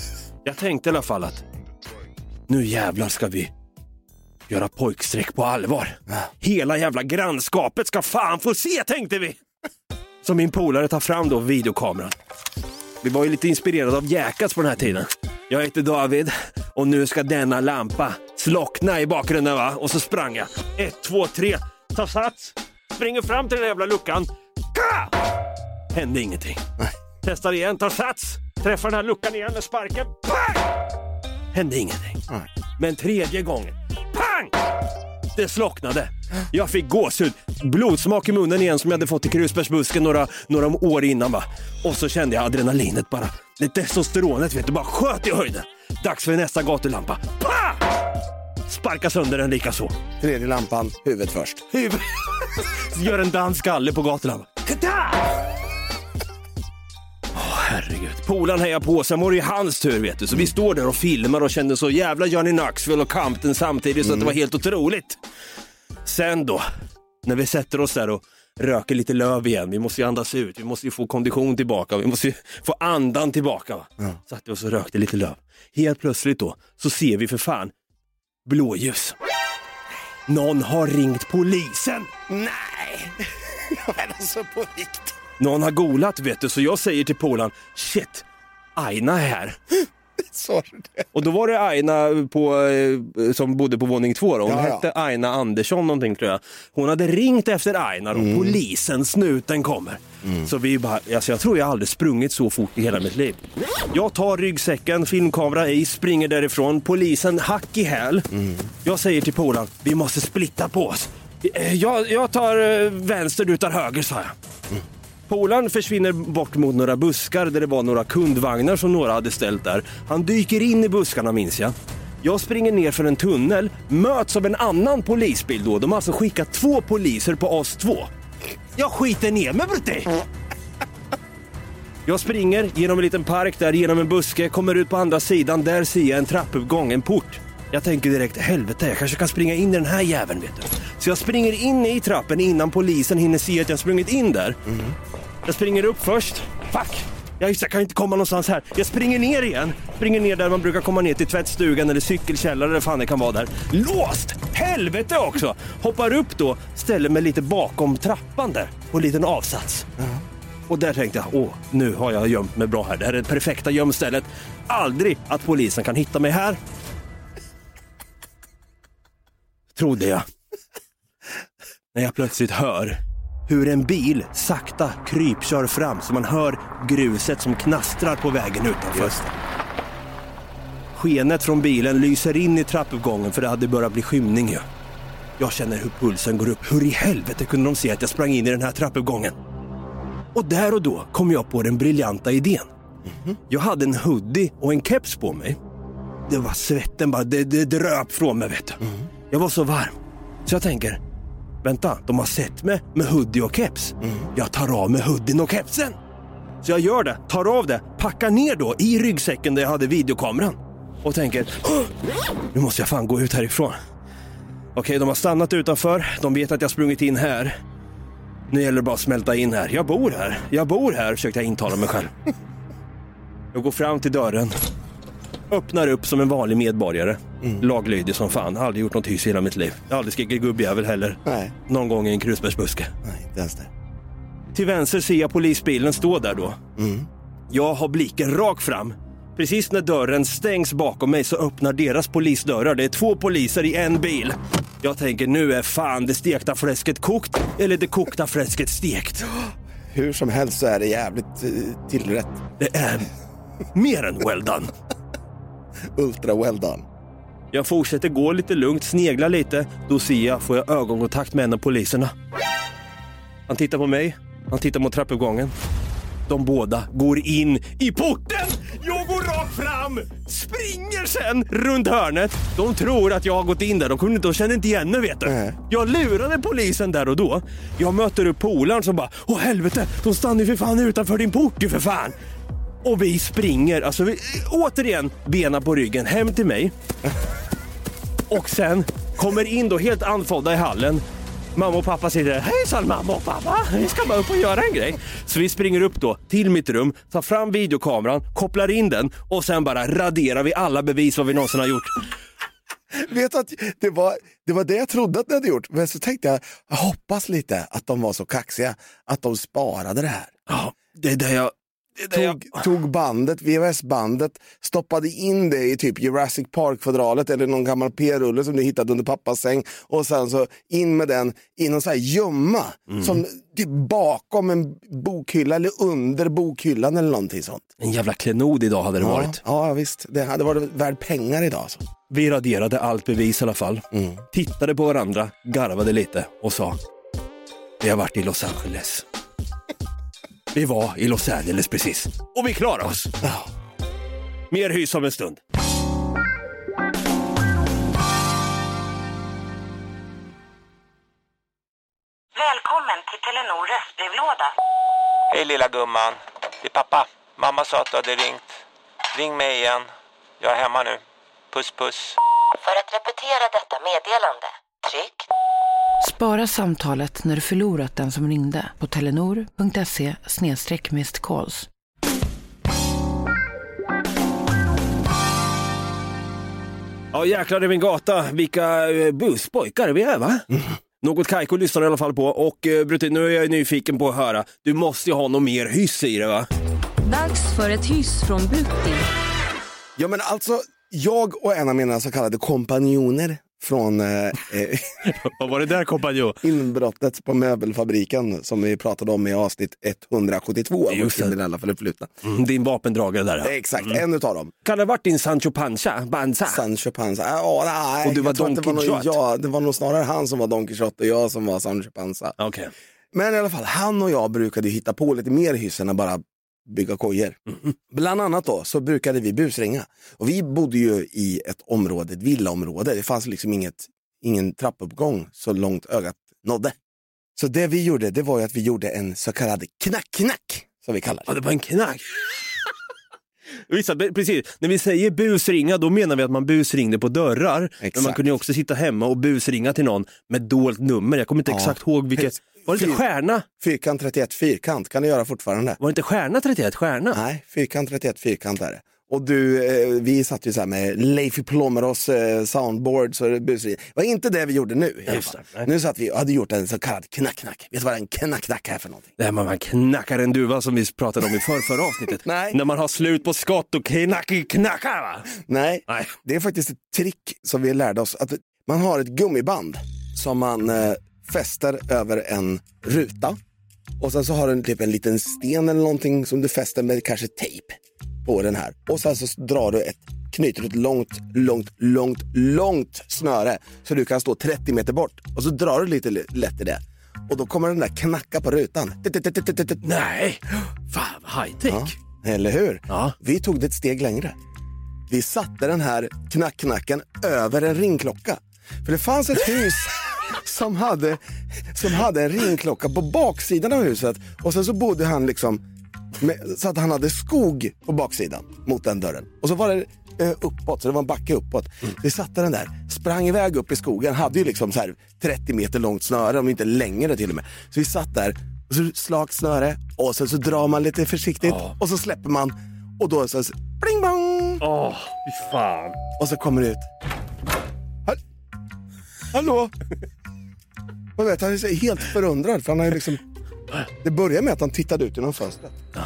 Jag tänkte i alla fall att nu jävlar ska vi göra pojksträck på allvar. Hela jävla grannskapet ska fan få se, tänkte vi. Så min polare tar fram då videokameran. Vi var ju lite inspirerade av Jackass på den här tiden. Jag heter David och nu ska denna lampa slockna i bakgrunden, va? Och så sprang jag. 1, 2, 3. Ta sats. Springer fram till den jävla luckan. Ka! Hände ingenting. Testar igen. Ta sats. Träffar den här luckan igen med sparken. Pang! Hände ingenting. Men tredje gången. Pang! Det slocknade. Jag fick gåshud. Blodsmak i munnen igen som jag hade fått i krusbärsbusken några år innan, va? Och så kände jag adrenalinet bara. Det testosteronet, vet du, bara sköt i höjden. Dags för nästa gatulampa. Pa! Sparka sönder den lika så. Tredje lampan, huvudet först. Gör en danskalle på gatulampan. Herregud. Polan hejar på, sen var det ju hans tur, vet du. Så vi står där och filmar och kände så jävla Johnny Knoxville och Compton samtidigt så att det var helt otroligt. Sen då, när vi sätter oss där och röker lite löv igen, vi måste ju andas ut, vi måste ju få kondition tillbaka, vi måste ju få andan tillbaka, va? Satt vi oss och rökte lite löv. Helt plötsligt då, så ser vi för fan blåljus. Någon har ringt polisen. Nej, men alltså på riktigt. Någon har golat, vet du, så jag säger till Polan, shit, Aina är här. Sorry. Och då var det Aina som bodde på våning 2 då. Hon hette Aina Andersson någonting, tror jag. Hon hade ringt efter Aina då. Polisen, snuten kommer. Så vi bara, alltså jag tror jag aldrig sprungit så fort i hela mitt liv. Jag tar ryggsäcken, filmkamera i, springer därifrån. Polisen hack i häl. Jag säger till Polan, vi måste splitta på oss. Jag tar vänster, du tar höger, sa jag. Polan försvinner bort mot några buskar där det var några kundvagnar som några hade ställt där. Han dyker in i buskarna, minns jag. Jag springer ner för en tunnel, möts av en annan polisbil då. De har alltså skickat 2 poliser på oss 2. Jag skiter ner mig, brutte! Jag springer genom en liten park där, genom en buske, kommer ut på andra sidan. Där ser jag en trappuppgång, en port. Jag tänker direkt, helvete, jag kanske kan springa in i den här jäveln, vet du. Så jag springer in i trappen innan polisen hinner se att jag sprungit in där. Jag springer upp först. Fuck! Jag kan inte komma någonstans här. Jag springer ner igen. Springer ner där man brukar komma ner till tvättstugan eller cykelkällare eller fan det kan vara där. Låst! Helvete också! Hoppar upp då, ställer mig lite bakom trappan där. På en liten avsats. Och där tänkte jag, nu har jag gömt mig bra här. Det här är det perfekta gömstället. Aldrig att polisen kan hitta mig här. Trodde jag. När jag plötsligt hör hur en bil sakta krypkör fram så man hör gruset som knastrar på vägen utanför. Skenet från bilen lyser in i trappuppgången för det hade börjat bli skymning ju. Jag känner hur pulsen går upp. Hur i helvete kunde de se att jag sprang in i den här trappuppgången? Och där och då kom jag på den briljanta idén. Jag hade en hoodie och en keps på mig. Det var svetten bara, det dröp från mig, vet du. Jag var så varm. Så jag tänker, vänta, de har sett mig med hoodie och keps. Jag tar av med hoodien och kepsen. Så jag gör det, tar av det, packar ner då i ryggsäcken där jag hade videokameran. Och tänker, nu måste jag fan gå ut härifrån. Okej, de har stannat utanför. De vet att jag sprungit in här. Nu gäller det bara att smälta in här. Jag bor här, försökte jag intala mig själv. Jag går fram till dörren. Öppnar upp som en vanlig medborgare. Laglydig som fan. Aldrig gjort något hys i hela mitt liv. Jag har aldrig skrikit gubbjävel heller. Nej. Någon gång i en krusbärsbuske. Nej, inte ens det. Till vänster ser jag polisbilen stå där då. Jag har blicken rak fram. Precis när dörren stängs bakom mig så öppnar deras polisdörrar. Det är 2 poliser i en bil. Jag tänker, nu är fan det stekta fläsket kokt eller det kokta fläsket stekt. Hur som helst så är det jävligt tillrätt. Det är mer än well done. Ultra well done. Jag fortsätter gå lite lugnt, snegla lite. Då ser jag, får jag ögonkontakt med en av poliserna. Han tittar på mig, han tittar mot trappuppgången. De båda går in i porten. Jag går rakt fram, springer sen runt hörnet. De tror att jag har gått in där. De känner inte igen mig, vet du. Jag lurade polisen där och då. Jag möter upp polaren som bara, åh helvete, de stannar för fan utanför din port ju för fan. Och vi springer, alltså återigen bena på ryggen hem till mig. Och sen kommer in då helt andfådda i hallen. Mamma och pappa säger hejsan mamma och pappa, vi ska bara upp och göra en grej. Så vi springer upp då till mitt rum, tar fram videokameran, kopplar in den och sen bara raderar vi alla bevis vad vi någonsin har gjort. Vet att det var det jag trodde att ni hade gjort. Men så tänkte jag hoppas lite att de var så kaxiga att de sparade det här. Ja, det är det jag... Tog bandet, VHS-bandet, stoppade in det i typ Jurassic Park-fodralet eller någon gammal P-rulle som du hittade under pappas säng och sen så in med den i någon så här gömma som typ bakom en bokhylla eller under bokhyllan eller någonting sånt. En jävla klenod idag hade det varit. Ja, visst. Det hade varit värd pengar idag. Så. Vi raderade allt bevis i alla fall. Tittade på varandra, garvade lite och sa vi har varit i Los Angeles. Vi var i Los Angeles precis. Och vi klarar oss. Ja. Mer hys om en stund. Välkommen till Telenor röstbrevlåda. Hej lilla gumman. Det är pappa. Mamma sa att du hade ringt. Ring mig igen. Jag är hemma nu. Puss puss. För att repetera detta meddelande, tryck. Spara samtalet när du förlorat den som ringde på telenor.se/missed calls. Ja jäklar i min gata. Vilka buspojkar vi är va? Något Kaiko lyssnar i alla fall på. Och Brutti, nu är jag nyfiken på att höra. Du måste ju ha något mer hyss i det va? Dags för ett hyss från Brutti. Ja men alltså, jag och en av mina så kallade kompanjoner från vad var det där kompanjon? Inbrottet på möbelfabriken som vi pratade om i avsnitt 172 av vårt kriminella förflutna. Din vapendragare där. Exakt, en utav dem. Kan det ha varit din Sancho Panza? Sancho Panza, nej. Och du var Don Quixote? Ja, det var nog snarare han som var Don Quixote och jag som var Sancho Panza. Okay. Men i alla fall, han och jag brukade hitta på lite mer hyss än att bara bygga kojer. Bland annat då så brukade vi busringa. Och vi bodde ju i ett område, ett villaområde. Det fanns liksom ingen trappuppgång så långt ögat nådde. Så det vi gjorde, det var ju att vi gjorde en så kallad knack-knack, som vi kallar det. Ja, det var en knack. Precis, när vi säger busringa då menar vi att man busringde på dörrar. Exakt. Men man kunde ju också sitta hemma och busringa till någon med dolt nummer. Jag kommer inte exakt ihåg vilket. Var det inte stjärna? Fyrkant 31 fyrkant kan du göra fortfarande. Var det inte stjärna 31 stjärna? Nej, fyrkant 31 fyrkant är det. Och vi satt ju så här med Leify Plommeros soundboard så busring. Det var inte det vi gjorde nu i alla fall. Nu satt vi och hade gjort en så kallad knack-knack. Vet du vad en knack-knack är för någonting? Det är man knackar en duva som vi pratade om i förra avsnittet. Nej. När man har slut på skott och knackar va? Nej, det är faktiskt ett trick som vi lärde oss. Att man har ett gummiband som man fäster över en ruta. Och sen så har den typ en liten sten eller någonting som du fäster med kanske tejp på den här. Och sen så drar du knyter ett långt snöre så du kan stå 30 meter bort. Och så drar du lite lätt i det. Och då kommer den där knacka på rutan. Nej, fan high tech. Ja, eller hur? Ja. Vi tog det ett steg längre. Vi satte den här knacken över en ringklocka. För det fanns ett hus som hade en ringklocka på baksidan av huset. Och sen så bodde han liksom så att han hade skog på baksidan mot den dörren. Och så var det uppåt, så det var en backe uppåt. Vi satte den där, sprang iväg upp i skogen, hade ju liksom så här 30 meter långt snöre, om inte längre till och med. Så vi satt där, och så slagt snöre, och sen så drar man lite försiktigt, och så släpper man, och då så pling bong! Fy fan. Och så kommer det ut. Hallå? Man vet, han är helt förundrad, för han har ju liksom... Det börjar med att han tittade ut genom fönstret. Ja.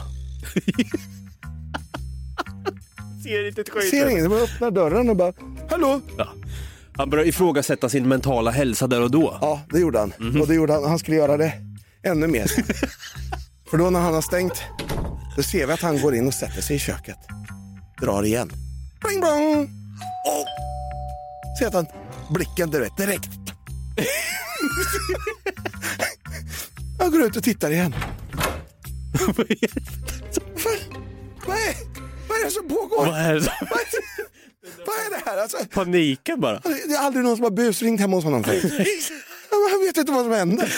Ser inte ett skit. Ser ingen, man öppnar dörren och bara, hallå? Ja. Han börjar ifrågasätta sin mentala hälsa där och då. Ja, det gjorde han. Och det gjorde han. Han skulle göra det ännu mer. För då när han har stängt, då ser vi att han går in och sätter sig i köket. Drar igen. Bling bong! Och ser att han blicken direkt. Jag går ut och tittar igen. Vad är det som pågår? Vad är det? Vad är det här? Alltså, paniken bara. Det är aldrig någon som har busringt hemma hos honom. Jag vet inte vad som händer.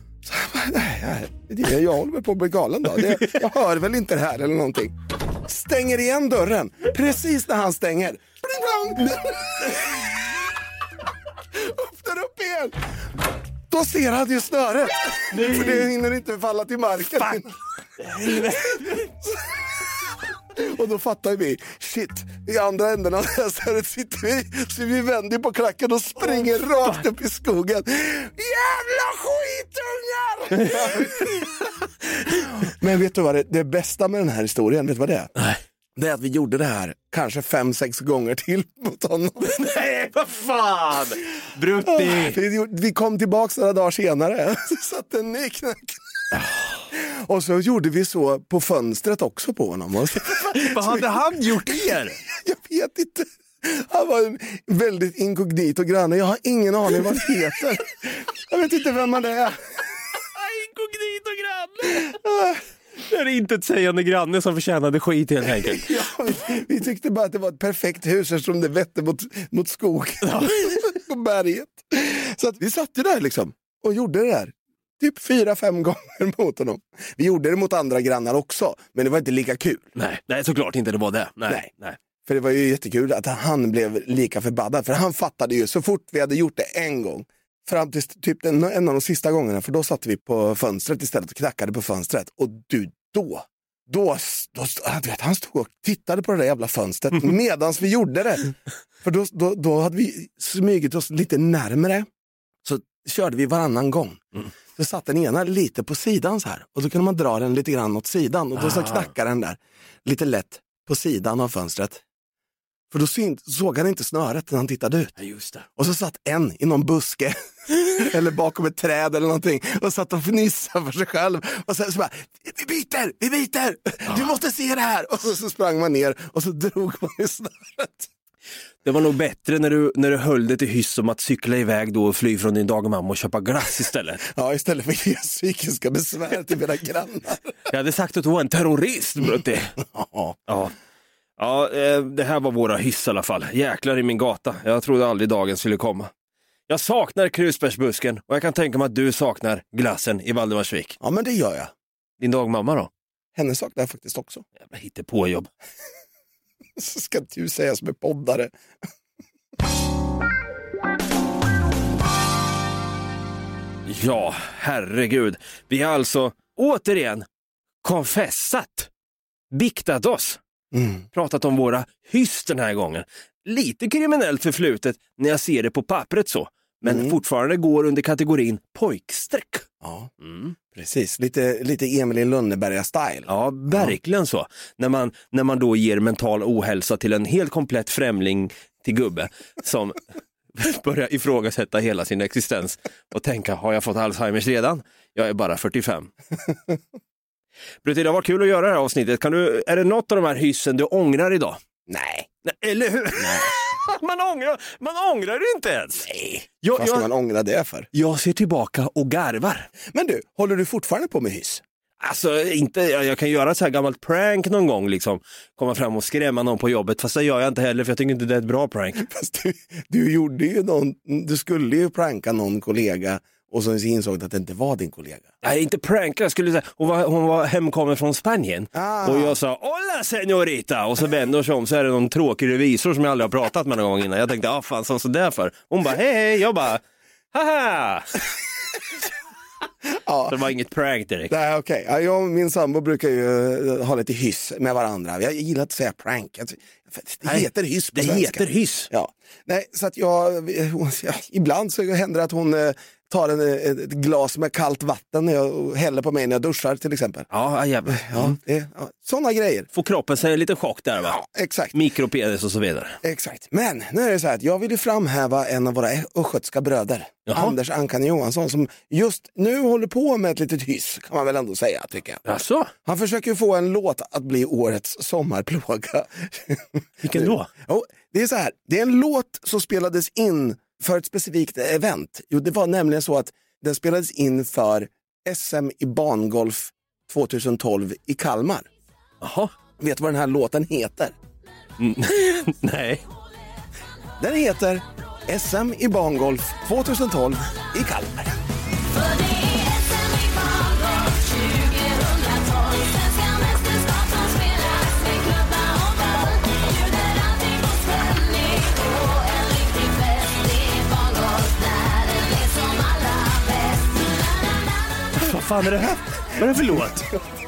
Jag håller på att bli galen då. Jag hör väl inte det här eller någonting. Stänger igen dörren. Precis när han stänger. Öppnar upp igen. då ser han ju snöret. För det hinner inte falla till marken. Och då fattar vi, shit, i andra änden av snöret sitter vi, så vi vänder på klacken och springer rakt upp i skogen. Jävla skitungar! Men vet du vad det bästa med den här historien, vet du vad det är? Nej. Det är att vi gjorde det här kanske 5-6 gånger till mot honom. Nej, vad fan! Brutti! Vi kom tillbaka några dagar senare. Så satt en ny knack. Och så gjorde vi så på fönstret också på honom. Vad hade han gjort er? Jag vet inte. Han var en väldigt inkognito granne. Jag har ingen aning vad det heter. Jag vet inte vem han är. Inkognito granne! Det är inte ett sägande granne som förtjänade skit helt enkelt. Ja, vi tyckte bara att det var ett perfekt hus eftersom det vette mot skog. Ja. På berget. Så att vi satt ju där liksom och gjorde det där. Typ 4-5 gånger mot honom. Vi gjorde det mot andra grannar också, men det var inte lika kul. Nej, såklart inte det var det. Nej. För det var ju jättekul att han blev lika förbannad. För han fattade ju så fort vi hade gjort det en gång. Fram till typ en av de sista gångerna. För då satt vi på fönstret istället och knackade på fönstret. Och du, då vet, han stod och tittade på det där jävla fönstret medans vi gjorde det. För då hade vi smygit oss lite närmare. Så körde vi varannan gång. Så satt den ena lite på sidan så här. Och då kunde man dra den lite grann åt sidan. Och då så knackade den där lite lätt på sidan av fönstret. För då såg han inte snöret när han tittade ut. Ja, just det. Och så satt en i någon buske eller bakom ett träd eller någonting och satt och fnissade för sig själv. Och sen så bara, vi byter! Du måste se det här! Och så sprang man ner och så drog man i snöret. Det var nog bättre när du höll det till hyss om att cykla iväg då och fly från din dagmamma och köpa glass istället. Ja, istället för att ge psykiska besvär till mina grannar. Jag hade sagt att du var en terrorist, Brutti. Ja, det här var våra hyss i alla fall. Jäklar i min gata. Jag trodde aldrig dagen skulle komma. Jag saknar krusbärsbusken och jag kan tänka mig att du saknar glassen i Valdemarsvik. Ja, men det gör jag. Din dagmamma då? Henne saknar jag faktiskt också. Jag hittar på jobb. Så ska du säga som är poddare. Ja, herregud. Vi har alltså återigen konfessat. Biktat oss. Pratat om våra hyss den här gången. Lite kriminellt förflutet när jag ser det på pappret så. Men fortfarande går under kategorin pojksträck. Ja, precis. Lite Emil i Lönneberga-style. Ja, verkligen så. När man då ger mental ohälsa till en helt komplett främling till gubbe som börjar ifrågasätta hela sin existens och tänka, har jag fått Alzheimers redan? Jag är bara 45. Brutti, det var kul att göra det här avsnittet. Är det något av de här hyssen du ångrar idag? Nej. Eller hur? Nej. Man ångrar det inte ens. Nej. Vad ska man ångra det för? Jag ser tillbaka och garvar. Men du, håller du fortfarande på med hyss? Alltså inte, jag kan göra ett så här gammalt prank någon gång liksom. Komma fram och skrämma någon på jobbet. Fast det gör jag inte heller för jag tycker inte det är ett bra prank. Fast du gjorde ju du skulle ju pranka någon kollega. Och så insåg att det inte var din kollega. Nej, inte pranka. Jag skulle säga, hon var hemkommen från Spanien. Och jag sa, hola señorita. Och så vänder sig om så är det någon tråkig revisor som jag aldrig har pratat med någon gång innan. Jag tänkte, fan så där för. Hon bara, hej. Jag bara, haha. Så det var inget prank direkt. Nej, okej. Ja, jag och min sambo brukar ju ha lite hyss med varandra. Jag gillar att säga prank. Det heter hyss på svenska. Det heter hyss. Ja. Nej, så att ibland så händer det att hon tar ett glas med kallt vatten och häller på mig när jag duschar till exempel. Ja, jävlar. Sådana grejer. Får kroppen sig en liten chock där, va? Ja, exakt. Mikropenis och så vidare. Exakt. Men nu är det så här att jag vill framhäva en av våra östgötska bröder. Jaha. Anders Ankan Johansson som just nu håller på med ett litet hyss kan man väl ändå säga, tycker jag. Jaså? Han försöker få en låt att bli årets sommarplåga. Vilken då? Det är så här, det är en låt som spelades in för ett specifikt event. Jo, det var nämligen så att den spelades in för SM i bangolf 2012 i Kalmar. Jaha. Vet du vad den här låten heter? Nej. Den heter SM i bangolf 2012 i Kalmar. Vad fan är det här? Vad är det för låt?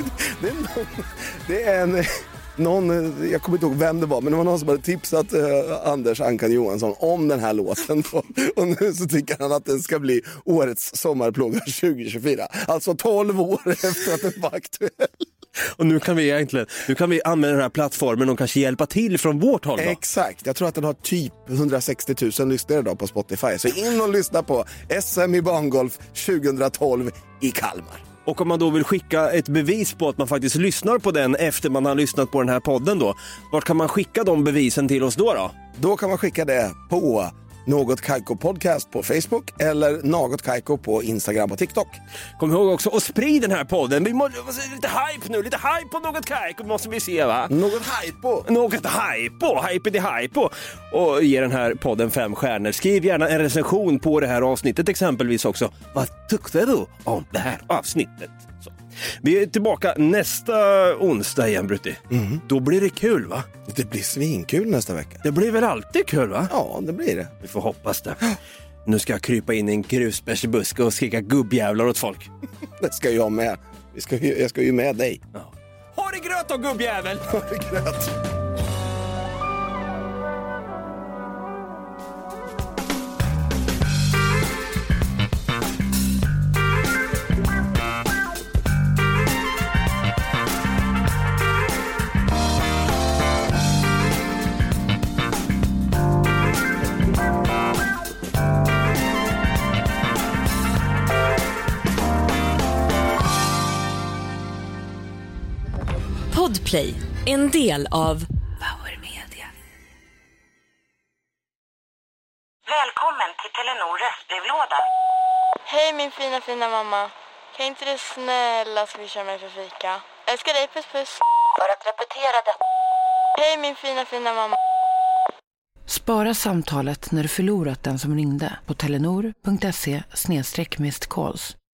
Det är någon, jag kommer inte ihåg vem det var, men det var någon som hade tipsat Anders Ankan Johansson om den här låten. Och nu så tycker han att den ska bli årets sommarplåga 2024. Alltså 12 år efter att den var aktuell. Och nu kan vi använda den här plattformen och kanske hjälpa till från vårt håll då. Exakt, jag tror att den har typ 160 000 lyssnare idag på Spotify. Så in och lyssna på SM i bangolf 2012 i Kalmar. Och om man då vill skicka ett bevis på att man faktiskt lyssnar på den efter man har lyssnat på den här podden då, vart kan man skicka de bevisen till oss då? Då kan man skicka det på Något Kaiko Podcast på Facebook eller Något Kaiko på Instagram och TikTok. Kom ihåg också att sprida den här podden. Vi måste lite hype nu, lite hype på Något Kaiko måste vi se, va? Något hype. Något hype. Och ge den här podden 5 stjärnor. Skriv gärna en recension på det här avsnittet exempelvis också. Vad tyckte du om det här avsnittet? Så. Vi är tillbaka nästa onsdag igen, Brutti. Då blir det kul, va? Det blir svinkul nästa vecka. Det blir väl alltid kul, va? Ja, det blir det. Vi får hoppas det. Nu ska jag krypa in i en grusbärsbuske och skrika gubbjävlar åt folk. Det ska jag med. Jag ska ju med dig. Ja. Ha det gröt då, gubbjävel! Ha det gröt! Podplay, en del av Power Media. Välkommen till Telenor röstbrevlåda. Hej min fina mamma. Kan inte du snälla swisha mig för fika? Älskar dig, puss puss. För att repetera detta. Hej min fina mamma. Spara samtalet när du förlorat den som ringde på telenor.se/missed calls.